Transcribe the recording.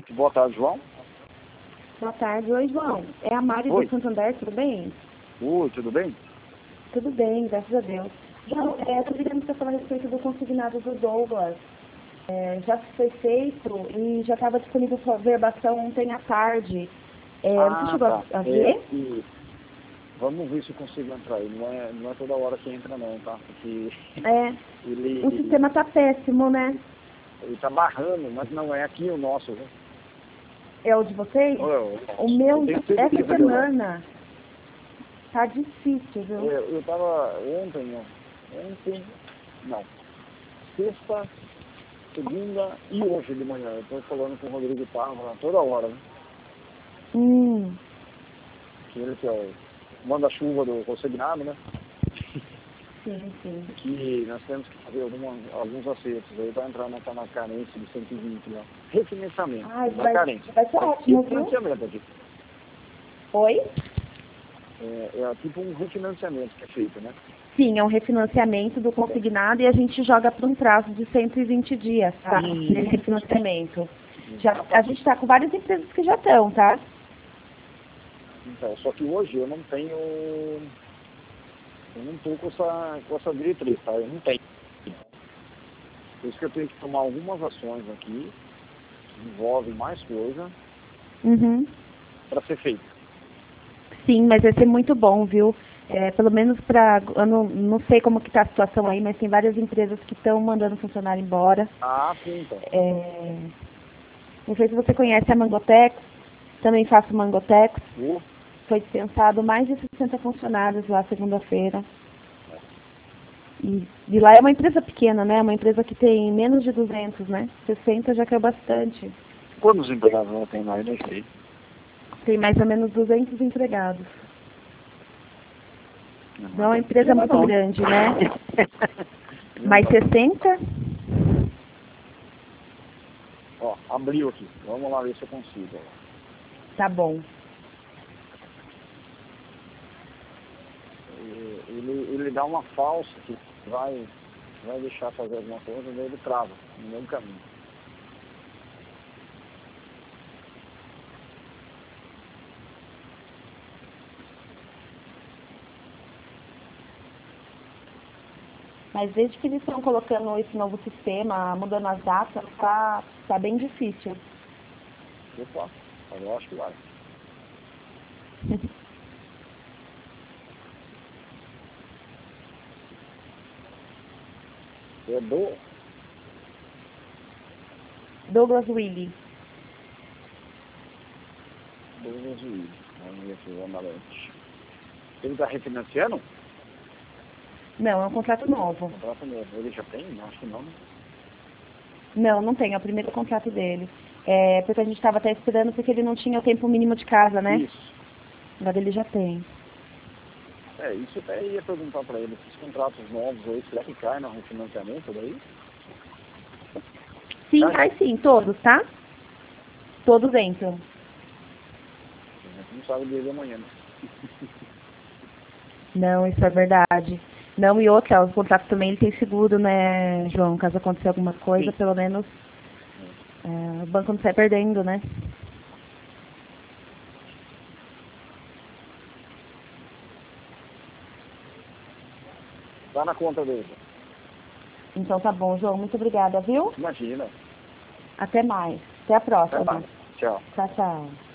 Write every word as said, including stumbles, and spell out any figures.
Boa tarde, João. Boa tarde. Oi, João. É a Mari Oi. do Santander, tudo bem? Oi, tudo bem? Tudo bem, graças a Deus. João, é, estou ligando para falar a respeito do consignado do Douglas. É, já foi feito e já estava disponível para verbação ontem à tarde. É, ah, você chegou tá. a ver? É, e vamos ver se eu consigo entrar aí. Não é, não é toda hora que entra não, tá? Porque É, ele, o sistema está péssimo, né? ele tá barrando, mas não é aqui o nosso, viu? É o de vocês? Não é o nosso. O meu, Eu tenho certeza essa que não. semana, tá difícil, viu? Eu, eu tava ontem, ó, ontem, não, sexta, segunda e hoje de manhã. Eu tô falando com o Rodrigo Parra toda hora, né? Hum, Que ele que é o manda-chuva do consignado, né? sim, sim. Que nós temos que fazer alguma, alguns acertos. Aí vai entrar na, na carência de cento e vinte, né? Refinanciamento Ai, da vai, carência. vai ser ótimo, viu? Refinanciamento aqui. Oi? É, é tipo um refinanciamento que é feito, né? Sim, é um refinanciamento do consignado e a gente joga para um prazo de cento e vinte dias, tá? Isso. Nesse refinanciamento. Já, a gente está com várias empresas que já estão, tá? Então, só que hoje eu não tenho. Eu não estou com essa, com essa diretriz, tá? Eu não tenho. Por isso que eu tenho que tomar algumas ações aqui, que envolvem mais coisa, Uhum. para ser feito. Sim, mas vai ser muito bom, viu? É, pelo menos para, eu não, não sei como que tá a situação aí, mas tem várias empresas que estão mandando funcionário embora. Ah, sim, então. É, não sei se você conhece a Mangotex, também faço Mangotex. Uh, Foi dispensado mais de sessenta funcionários lá segunda-feira. E de lá é uma empresa pequena, né? Uma empresa que tem menos de duzentos, né? sessenta já caiu bastante. Quantos empregados ela tem lá? Eu nem sei. Tem mais ou menos duzentos empregados. Não, Não é uma empresa muito não. grande, né? Não, Mais não. sessenta? Ó, abriu aqui. Vamos lá ver se eu consigo. Ó. Tá bom. E- Ele, ele dá uma falsa que vai, vai deixar fazer alguma coisa, daí ele trava no meio do caminho. Mas desde que eles estão colocando esse novo sistema, mudando as datas, tá, tá bem difícil. Opa, mas eu acho que vai. É do Douglas Willy. do juiz. Vamos ver aqui o amarante. Ele está refinanciando? Não, é um contrato novo. Contrato novo. Ele já tem? Não, acho que não, né? Não, não tem, é o primeiro contrato dele. É, porque a gente estava até esperando porque ele não tinha o tempo mínimo de casa, né? Isso. Agora ele já tem. É, isso eu até ia perguntar para ele. Esses contratos novos aí, será que cai no refinanciamento daí? Sim, Tá. cai sim, todos, tá? Todos entram. A gente não sabe o dia de amanhã, né? Não, isso é verdade. Não, e outra, o contrato também ele tem seguro, né, João? Caso aconteça alguma coisa, Sim. pelo menos é, o banco não sai perdendo, né? Tá na conta dele. Então tá bom, João. Muito obrigada, viu? Imagina. Até mais. Até a próxima. Até mais. Tchau. Tchau, tchau.